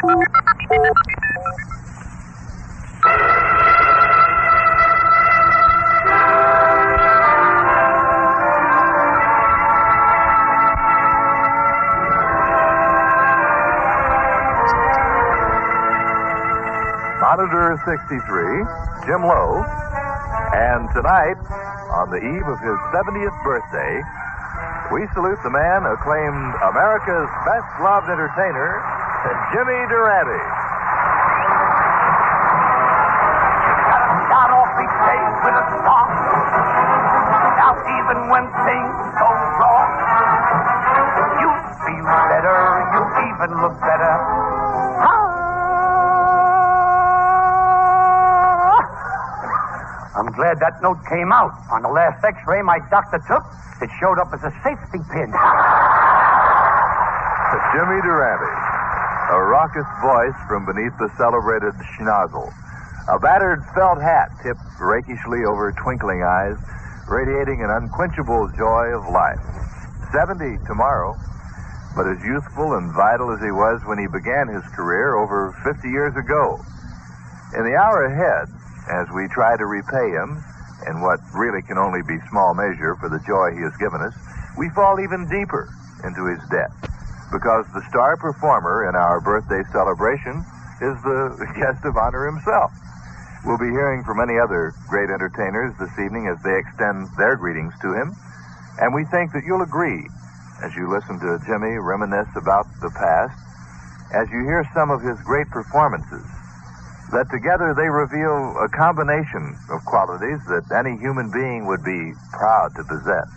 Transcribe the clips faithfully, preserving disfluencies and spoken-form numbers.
Monitor sixty-three, Jim Lowe, and tonight, on the eve of his seventieth birthday, we salute the man acclaimed America's best-loved entertainer, Jimmy Durante. Gotta start off each day with a song. Now even when things go wrong, you feel better, you even look better. I'm glad that note came out. On the last x-ray my doctor took, it showed up as a safety pin. Jimmy Durante, a raucous voice from beneath the celebrated schnozzle. A battered felt hat tipped rakishly over twinkling eyes, radiating an unquenchable joy of life. Seventy tomorrow, but as youthful and vital as he was when he began his career over fifty years ago. In the hour ahead, as we try to repay him, in what really can only be small measure for the joy he has given us, we fall even deeper into his debt. Because the star performer in our birthday celebration is the guest of honor himself. We'll be hearing from many other great entertainers this evening as they extend their greetings to him. And we think that you'll agree, as you listen to Jimmy reminisce about the past, as you hear some of his great performances, that together they reveal a combination of qualities that any human being would be proud to possess.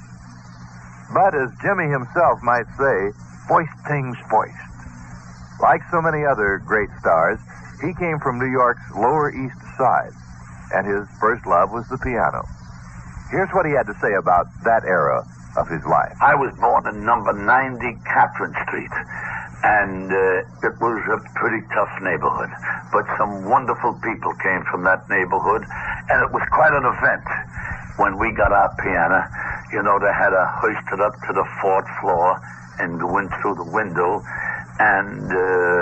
But as Jimmy himself might say, foist things foist. Like so many other great stars, he came from New York's Lower East Side, and his first love was the piano. Here's what he had to say about that era of his life. I was born in number ninety Catherine Street, and uh, it was a pretty tough neighborhood. But some wonderful people came from that neighborhood, and it was quite an event when we got our piano. You know, they had to hoist it up to the fourth floor and go in through the window, and uh,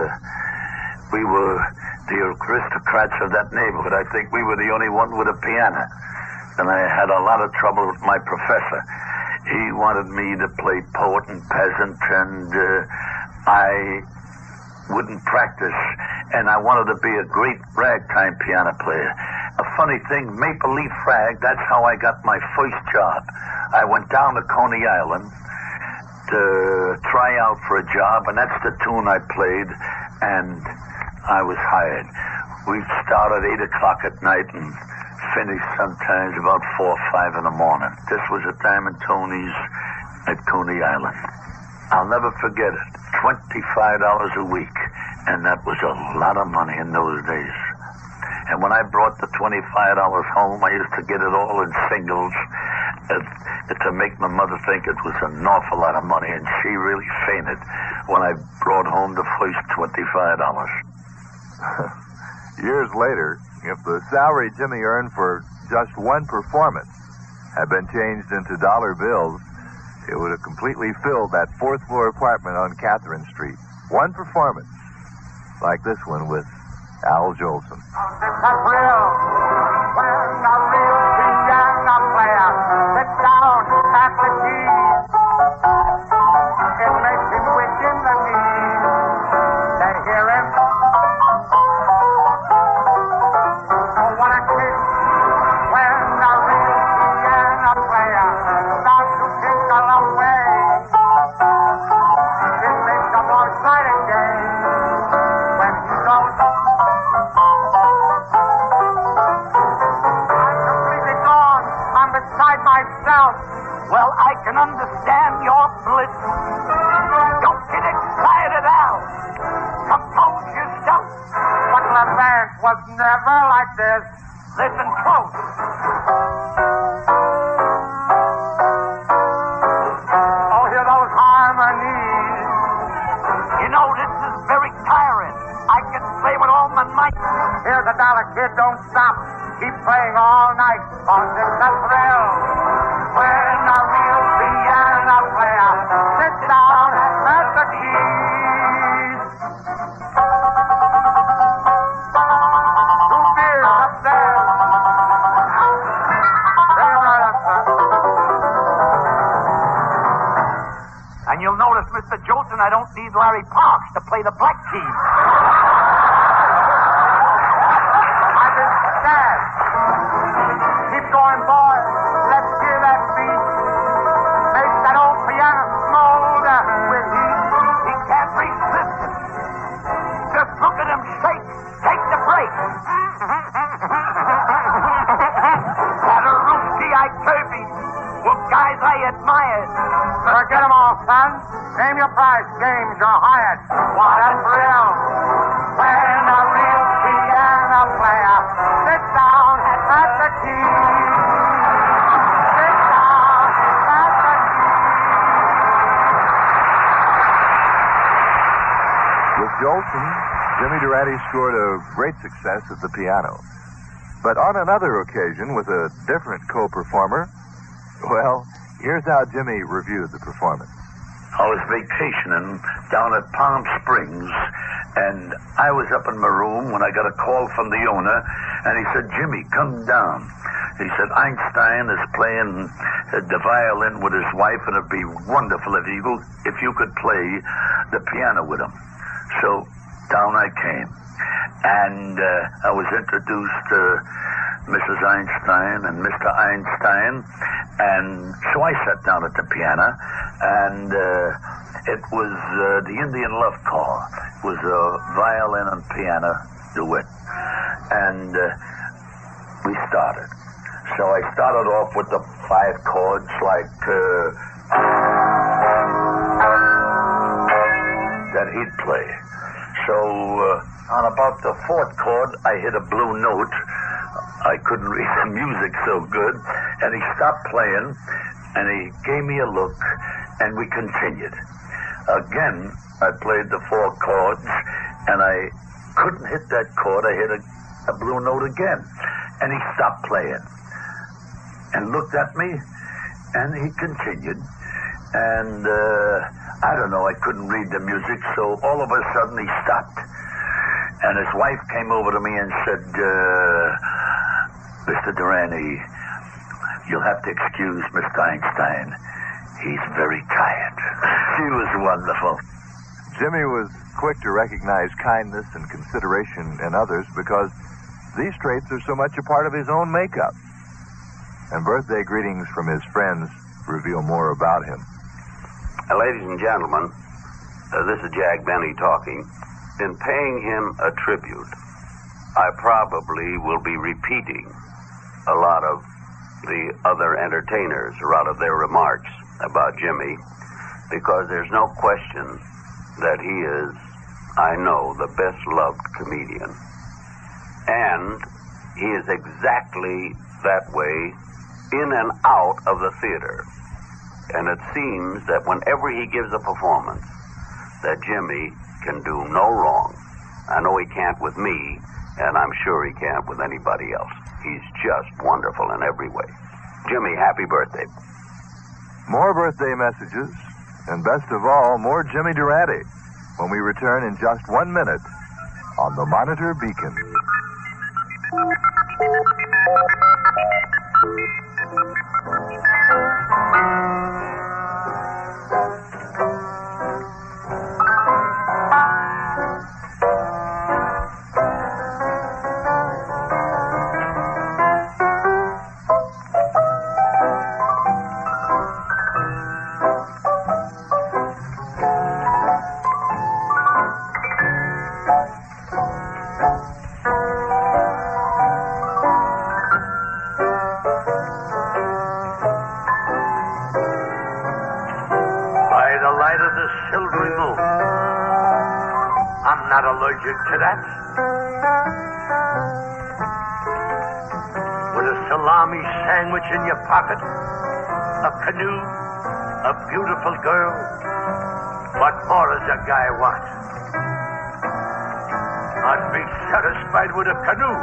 we were the aristocrats of that neighborhood. I think we were the only one with a piano, and I had a lot of trouble with my professor. He wanted me to play poet and peasant, and uh, I wouldn't practice, and I wanted to be a great ragtime piano player. A funny thing, Maple Leaf Rag, that's how I got my first job. I went down to Coney Island to try out for a job, and that's the tune I played, and I was hired. We'd start at eight o'clock at night and finish sometimes about four or five in the morning. This was at Diamond Tony's at Coney Island. I'll never forget it. twenty-five dollars a week, and that was a lot of money in those days. And when I brought the twenty-five dollars home, I used to get it all in singles uh, to make my mother think it was an awful lot of money, and she really fainted when I brought home the first twenty-five dollars. Years later, if the salary Jimmy earned for just one performance had been changed into dollar bills, it would have completely filled that fourth floor apartment on Catherine Street. One performance, like this one with Al Jolson. It's a thrill when a real piano player sits down at the keys. It makes him wish in the knees to hear him. Oh, what a kick when a real piano player starts to tinkle away. It makes a more exciting day when he goes. Beside myself, well, I can understand your bliss. Don't get excited, Al. Compose yourself. But Levant was never like this. Listen close. Oh, hear those harmonies. You know, this is very tiring. I can play with all my might. Here's a dollar, kid, don't stop. Keep playing all night, cause it's a thrill when a real piano player sits down at the keys. and I don't need Larry Parks to play the Black Keys. I just stand. Keep going, boy. Let's hear that beat. Make that old piano smolder with heat. He can't resist it. Just look at him shake. Take the break. Paderewski, I Kirby. Well, guys I admired. Forget them all, son. Name your price. Games you're hired. What a thrill. When a real piano player sits down at the keys. Sits down at the keys. With Jolson, Jimmy Durante scored a great success at the piano. But on another occasion, with a different co-performer, well, here's how Jimmy reviewed the performance. I was vacationing down at Palm Springs, and I was up in my room when I got a call from the owner, and he said, Jimmy, come down. He said, Einstein is playing the violin with his wife, and it'd be wonderful if you, if you could play the piano with him. So down I came, and uh, I was introduced to Missus Einstein and Mister Einstein, and so I sat down at the piano, and uh, it was uh, the Indian Love Call. It was a violin and piano duet, and uh, we started. So I started off with the five chords like uh, that he'd play. So uh, on about the fourth chord, I hit a blue note. I couldn't read the music so good, and he stopped playing, and he gave me a look, and we continued. Again, I played the four chords, and I couldn't hit that chord. I hit a, a blue note again, and he stopped playing, and looked at me, and he continued, and uh, I don't know, I couldn't read the music, so all of a sudden he stopped, and his wife came over to me and said, uh, Mister Durante, you'll have to excuse Mister Einstein. He's very tired. She was wonderful. Jimmy was quick to recognize kindness and consideration in others because these traits are so much a part of his own makeup. And birthday greetings from his friends reveal more about him. Uh, ladies and gentlemen, uh, this is Jack Benny talking. In paying him a tribute, I probably will be repeating a lot of the other entertainers, a lot of their remarks about Jimmy, because there's no question that he is, I know, the best loved comedian. And he is exactly that way in and out of the theater. And it seems that whenever he gives a performance, that Jimmy can do no wrong. I know he can't with me, and I'm sure he can't with anybody else. He's just wonderful in every way. Jimmy, happy birthday. More birthday messages, and best of all, more Jimmy Durante, when we return in just one minute on the Monitor Beacon. Not allergic to that. With a salami sandwich in your pocket, a canoe, a beautiful girl, what more does a guy want? I'd be satisfied with a canoe.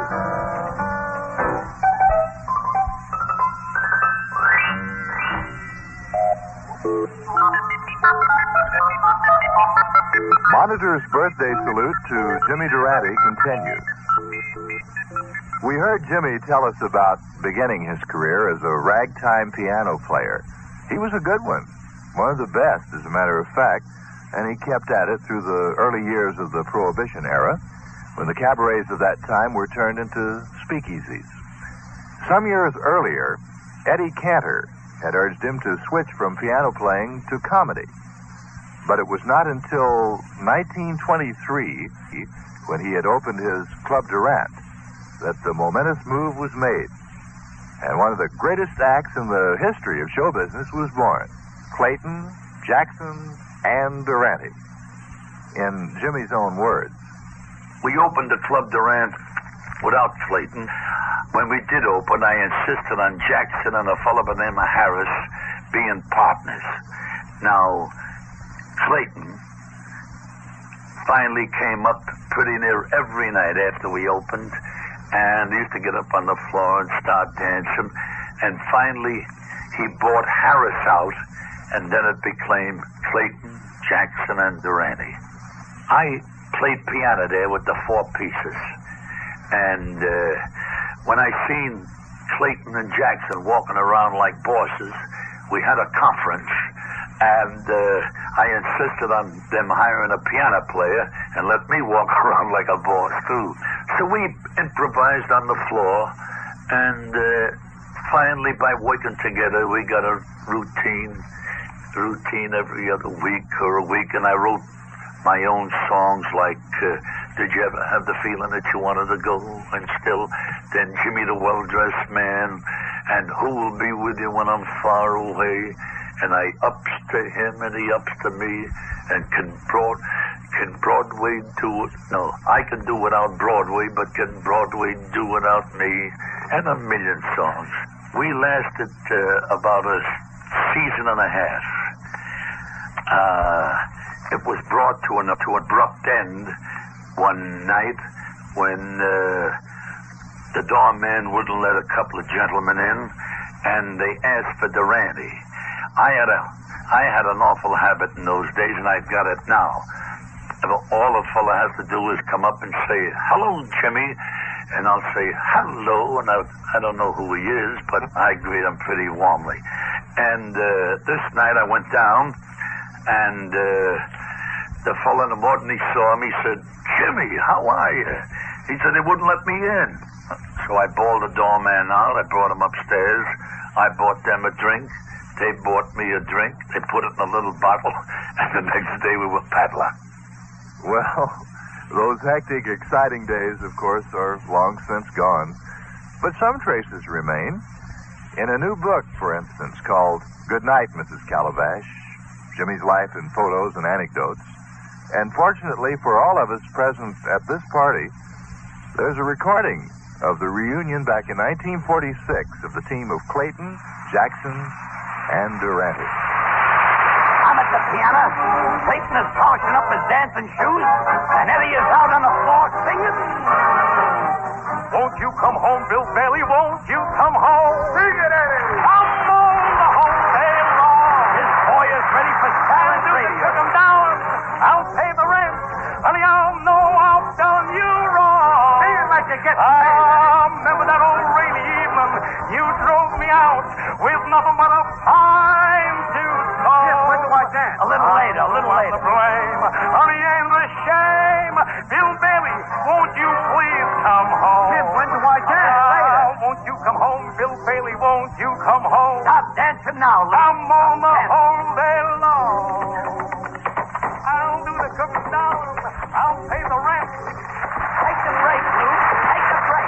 Monitor's birthday salute to Jimmy Durante continues. We heard Jimmy tell us about beginning his career as a ragtime piano player. He was a good one, one of the best, as a matter of fact, and he kept at it through the early years of the Prohibition era, when the cabarets of that time were turned into speakeasies. Some years earlier, Eddie Cantor had urged him to switch from piano playing to comedy. But it was not until nineteen twenty-three, when he had opened his Club Durant, that the momentous move was made. And one of the greatest acts in the history of show business was born. Clayton, Jackson, and Durante. In Jimmy's own words. We opened the Club Durant without Clayton. When we did open, I insisted on Jackson and a fellow by the name of Harris being partners. Now, Clayton finally came up pretty near every night after we opened, and he used to get up on the floor and start dancing. And finally, he bought Harris out, and then it became Clayton, Jackson, and Durante. I played piano there with the four pieces. And uh, when I seen Clayton and Jackson walking around like bosses, we had a conference, and uh, I insisted on them hiring a piano player and let me walk around like a boss, too. So we improvised on the floor, and uh, finally, by working together, we got a routine, routine every other week or a week, and I wrote my own songs like uh, Did You Ever Have the Feeling That You Wanted to Go? And still, then Jimmy the Well-Dressed Man, and Who Will Be With You When I'm Far Away? And I ups to him and he ups to me, and can, broad, can Broadway do it? No, I can do without Broadway, but can Broadway do without me? And a million songs. We lasted uh, about a season and a half. Uh... It was brought to an to abrupt end one night when uh, the doorman wouldn't let a couple of gentlemen in, and they asked for Durante. I had a I had an awful habit in those days, and I've got it now. All a fella has to do is come up and say, "Hello, Jimmy," and I'll say, "Hello," and I, I don't know who he is, but I greet him pretty warmly. And uh, this night I went down, and uh, the fellow in the morning, he saw me, he said, "Jimmy, how are you?" He said, "They wouldn't let me in." So I bawled the doorman out. I brought him upstairs. I bought them a drink. They bought me a drink. They put it in a little bottle, and the next day we were padlocked. Well, those hectic, exciting days, of course, are long since gone. But some traces remain. In a new book, for instance, called Good Night, Missus Calabash, Jimmy's Life in Photos and Anecdotes. And fortunately for all of us present at this party, there's a recording of the reunion back in nineteen forty-six of the team of Clayton, Jackson, and Durante. I'm at the piano. Clayton is polishing up his dancing shoes, and Eddie is out on the floor singing. Won't you come home, Bill Bailey? Won't you come home? Sing it, Eddie! Come on the whole day long. His boy is ready for silent radio. Took him down. I'll pay the rent. Honey, I'll know I've done you wrong. Say it like you get paid. Ah, remember that old rainy evening? You drove me out with nothing but a fine tooth comb. Yes, when do I dance? A little later, a little later. The blame. Honey, ain't the shame. Bill Bailey, won't you please come home? Jim, when do I dance? Ah, later. Won't you come home, Bill Bailey? Won't you come home? Stop dancing now, Lou. Come on the whole day long. I'll do the cooking down. I'll pay the rent. Take the break, Lou. Take the break.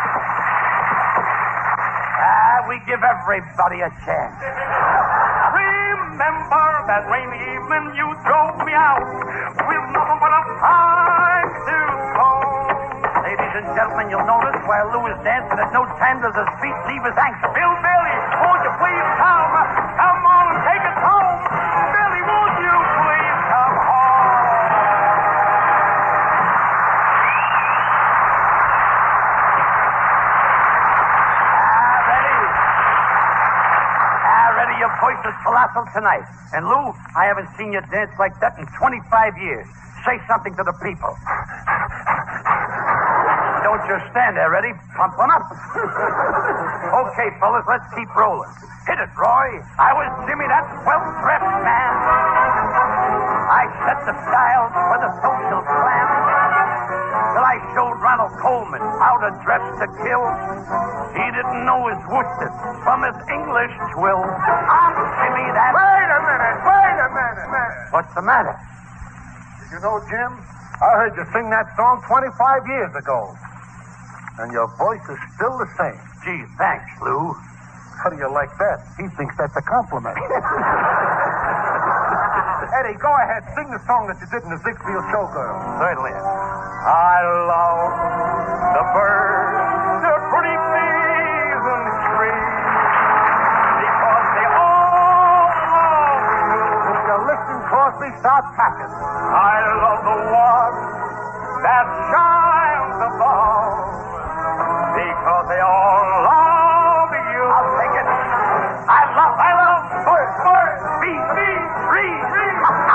Ah, we give everybody a chance. Remember that rainy evening you drove me out with nothing but a fine tooth comb. Ladies and gentlemen, you'll notice while Lou is dancing at no time does his feet leave his ankle. Bill Bailey, won't you please come? Come on, take us home. Billy, won't you please come home? Ah, ready? Ah, ready? Your voice is colossal tonight. And Lou, I haven't seen you dance like that in twenty-five years. Say something to the people. Don't just stand there, ready? Pump one up. Okay, fellas, let's keep rolling. Hit it, Roy. I was Jimmy, that well-dressed man. I set the style for the social plan. Till I showed Ronald Coleman how to dress to kill. He didn't know his worsted from his English twill. I'm Jimmy, that... Wait a minute, wait a minute, minute. What's the matter? You know, Jim, I heard you sing that song twenty-five years ago. And your voice is still the same. Gee, thanks, Lou. How do you like that? He thinks that's a compliment. Eddie, go ahead. Sing the song that you did in the Ziegfeld Showgirl. Certainly. I love the birds, the pretty bees and trees, because they all love you. If you're listening, Crosby, start packing. I love the one that shines above, because they all love you. I'll take it. I love, I love birds, birds, bees, bees, trees, trees.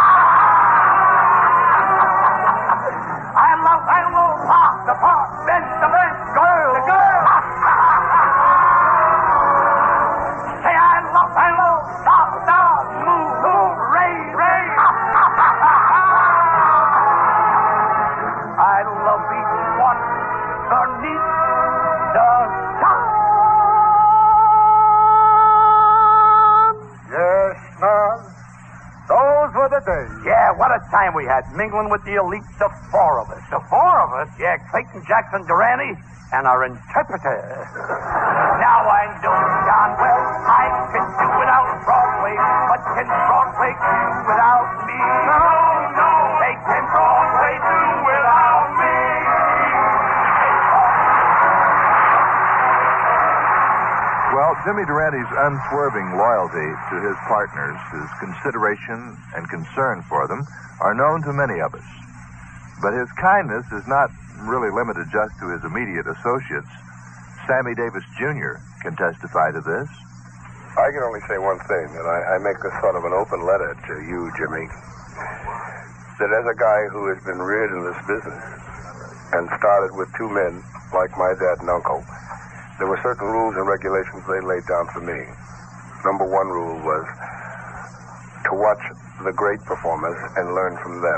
I love, I love pop, the pop, bench, the bench, girl, the girl. Say I love, I love stop, stop, move, move, rain, rain. I love each one beneath the sun. Yes, son. Those were the days. Yeah, what a time we had, mingling with the elite, the four of us. The four of us? Yeah, Clayton Jackson Durante and our interpreter. Now I know darn well I can do without Broadway, but can Broadway do without me? No, no, they can Broadway do without me. Well, Jimmy Durante's unswerving loyalty to his partners, his consideration and concern for them, are known to many of us. But his kindness is not really limited just to his immediate associates. Sammy Davis Junior can testify to this. I can only say one thing, and I, I make this sort of an open letter to you, Jimmy, that as a guy who has been reared in this business and started with two men like my dad and uncle, there were certain rules and regulations they laid down for me. Number one rule was to watch the great performers and learn from them.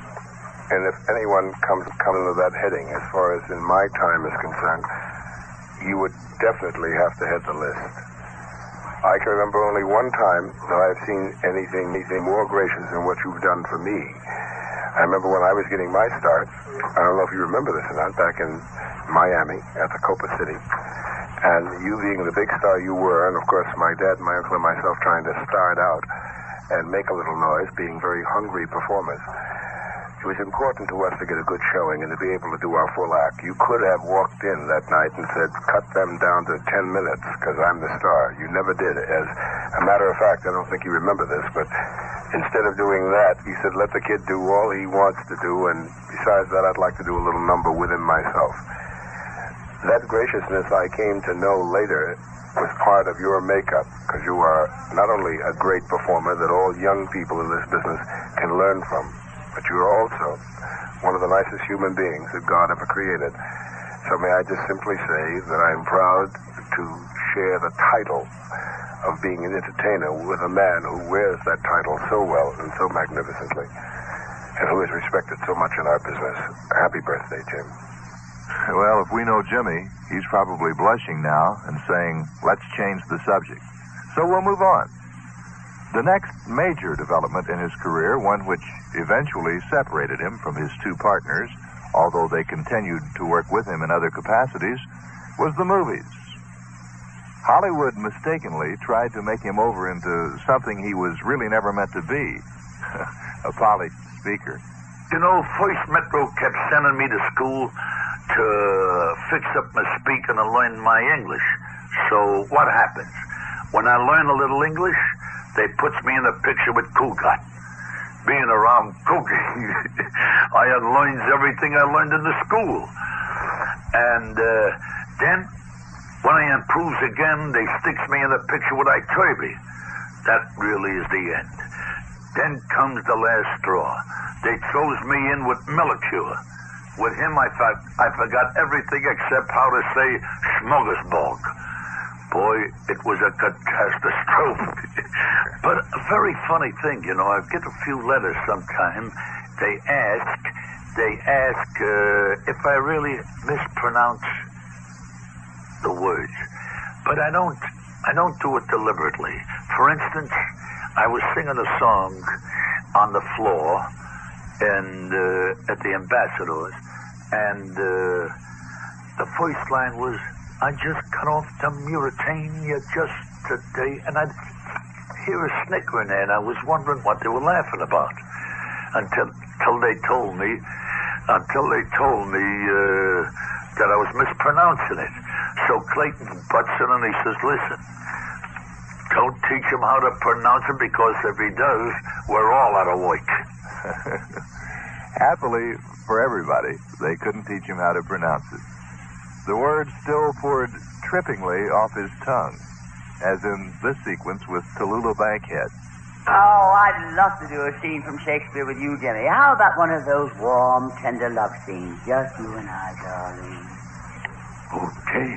And if anyone comes comes under that heading, as far as in my time is concerned, you would definitely have to head the list. I can remember only one time that I've seen anything, anything more gracious than what you've done for me. I remember when I was getting my start, I don't know if you remember this or not, back in Miami at the Copa City, and you being the big star you were, and of course my dad, my uncle, and myself trying to start out and make a little noise, being very hungry performers. It was important to us to get a good showing and to be able to do our full act. You could have walked in that night and said, cut them down to ten minutes because I'm the star. You never did. As a matter of fact, I don't think you remember this, but instead of doing that, you said, let the kid do all he wants to do, and besides that, I'd like to do a little number with him myself. That graciousness I came to know later was part of your makeup, because you are not only a great performer that all young people in this business can learn from, but you're also one of the nicest human beings that God ever created. So may I just simply say that I'm proud to share the title of being an entertainer with a man who wears that title so well and so magnificently, and who is respected so much in our business. Happy birthday, Jim. Well, if we know Jimmy, he's probably blushing now and saying, let's change the subject. So we'll move on. The next major development in his career, one which eventually separated him from his two partners, although they continued to work with him in other capacities, was the movies. Hollywood mistakenly tried to make him over into something he was really never meant to be, a polished speaker. You know, First Metro kept sending me to school to fix up my speaking and learn my English. So what happens? When I learn a little English, they puts me in a picture with Cougat. Being around Cougat, I had learned everything I learned in the school. And uh, then, when I improves again, they sticks me in a picture with Iturbi. That really is the end. Then comes the last straw. They throws me in with Millicure. With him, I thought I forgot everything except how to say smorgasbord. Boy, it was a catastrophe. But a very funny thing, you know, I get a few letters sometimes. They ask, they ask uh, if I really mispronounce the words. But I don't, I don't do it deliberately. For instance, I was singing a song on the floor and uh, at the Ambassadors, and uh, the first line was, I just cut off the Mauritania just today, and I'd hear a snicker in there, and I was wondering what they were laughing about until, until they told me, until they told me uh, that I was mispronouncing it. So Clayton butts in and he says, listen, don't teach him how to pronounce it, because if he does, we're all out of work. Happily for everybody, they couldn't teach him how to pronounce it. The words still poured trippingly off his tongue, as in this sequence with Tallulah Bankhead. Oh, I'd love to do a scene from Shakespeare with you, Jimmy. How about one of those warm, tender love scenes? Just you and I, darling. Okay.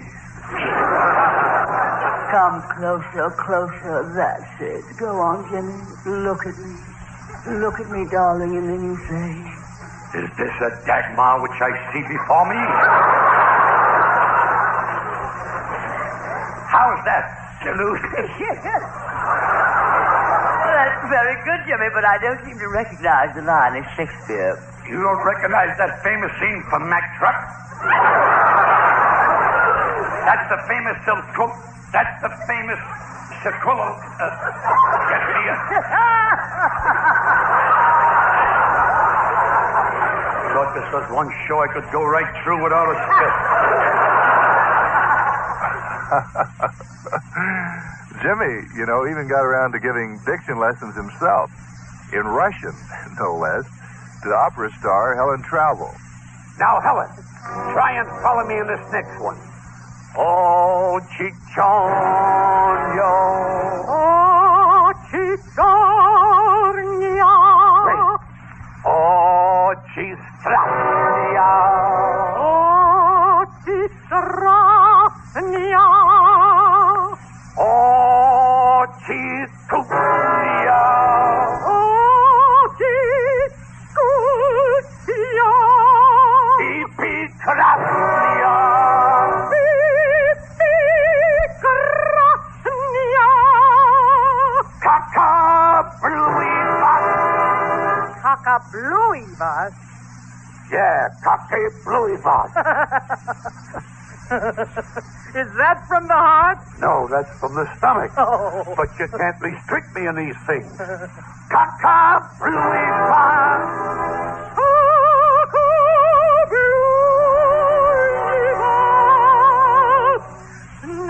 Come closer, closer. That's it. Go on, Jimmy. Look at me. Look at me, darling, and then you say... Is this a Dagmar which I see before me? How's that, Deleuze? Well, that's very good, Jimmy, but I don't seem to recognize the line of Shakespeare. You don't recognize that famous scene from Mack Truck? That's the famous Silco... That's the famous Sequillo... Uh, get me a... Thought this was one show I could go right through without a spit. Jimmy, you know, even got around to giving diction lessons himself, in Russian, no less, to the opera star Helen Travel. Now, Helen, try and follow me in this next one. Oh, Chicharro. Oh, Chicharro. Oh, Chistria. Oh, Chistrania. Oh, Chisturia. Oh, Chisturia. Epicrasnia. Epicrasnia. Kaka-bluivas. Kaka-bluivas? Yeah, Kaka-bluivas. Is that from the heart? No, that's from the stomach. Oh. But you can't restrict me in these things. Kaka-bluivas. Kaka-bluivas.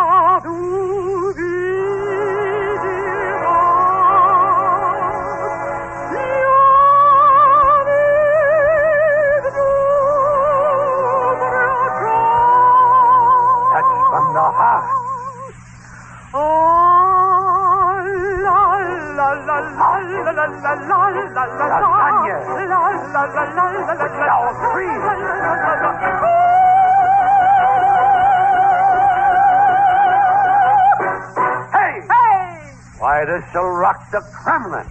Hey! Hey! Why, this shall rock the Kremlin.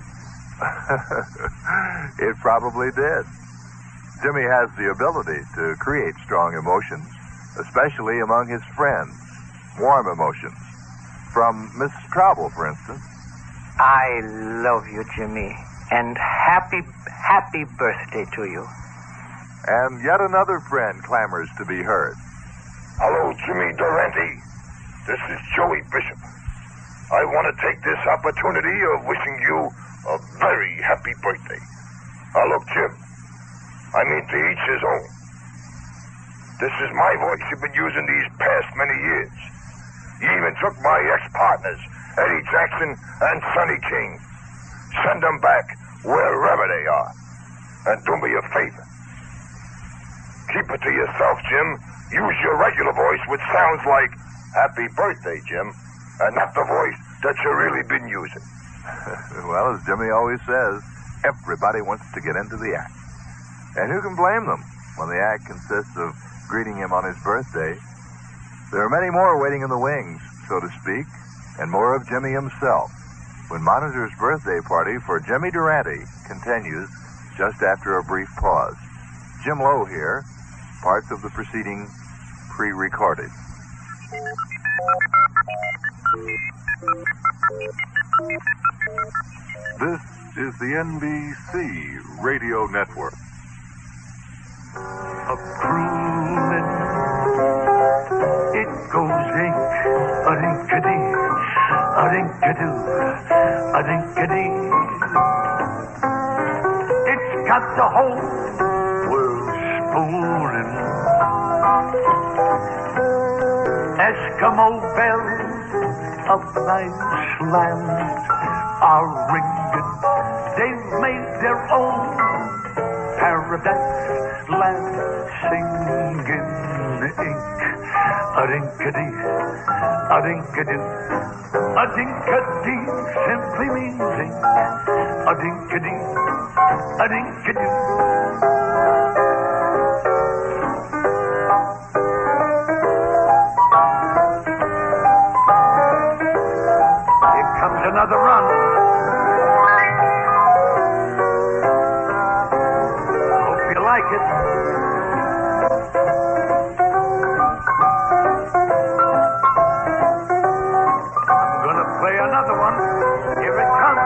It probably did. Jimmy has the ability to create strong emotions, especially among his friends. Warm emotions. From Miss Travel, for instance. I love you, Jimmy, and happy, happy birthday to you. And yet another friend clamors to be heard. Hello, Jimmy Durante. This is Joey Bishop. I want to take this opportunity of wishing you a very happy birthday. Now, look, Jim, I mean to each his own. This is my voice you've been using these past many years. You even took my ex-partners, Eddie Jackson and Sonny King. Send them back wherever they are. And do me a favor. Keep it to yourself, Jim. Use your regular voice, which sounds like happy birthday, Jim, and not the voice that you've really been using. Well, as Jimmy always says, everybody wants to get into the act. And who can blame them when the act consists of greeting him on his birthday? There are many more waiting in the wings, so so to speak, and more of Jimmy himself when Monitor's birthday party for Jimmy Durante continues just after a brief pause. Jim Lowe here, parts of the proceeding pre-recorded. This is the N B C Radio Network. A croonin', it goes ink, a dink-a-dee, a dink-a-doo, a dink-a-dee. It's got the whole world spooning. Eskimo bells of nice land are ringing. They've made their own paradise land singing ink. A dink-a-dee, a dink-a-doo, a dink-a-dee simply means ink. A dink-a-dee, a dink-a-doo. Here comes another run. Hope you like it. Play another one. Here it comes.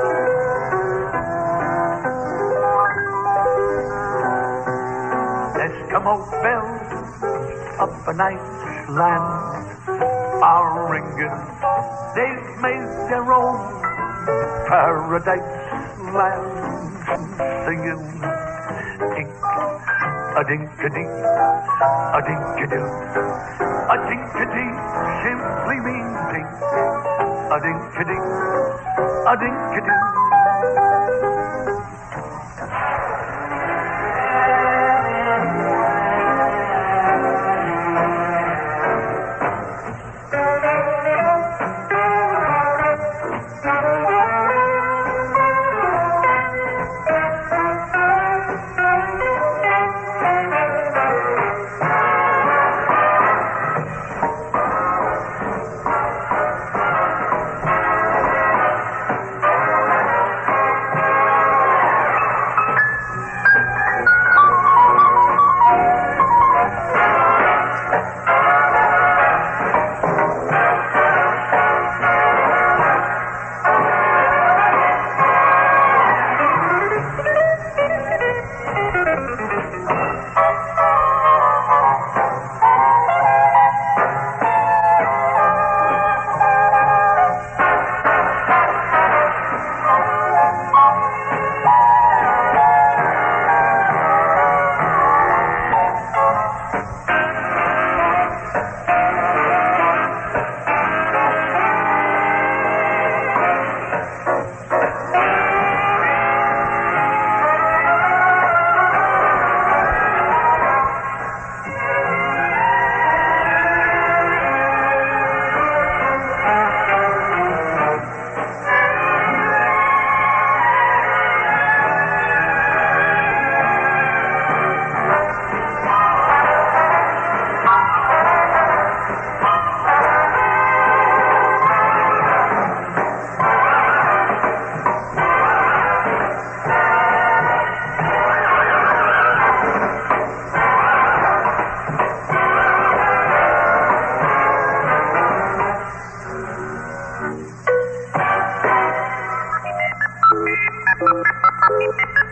Eskimo bells of a nice land are ringing. They've made their own paradise land singing ink. A dink-a-dee, a dink-a-doo, a dink-a-dee simply means ink. A dink-a-dee, a dink-a-doo. Thank you.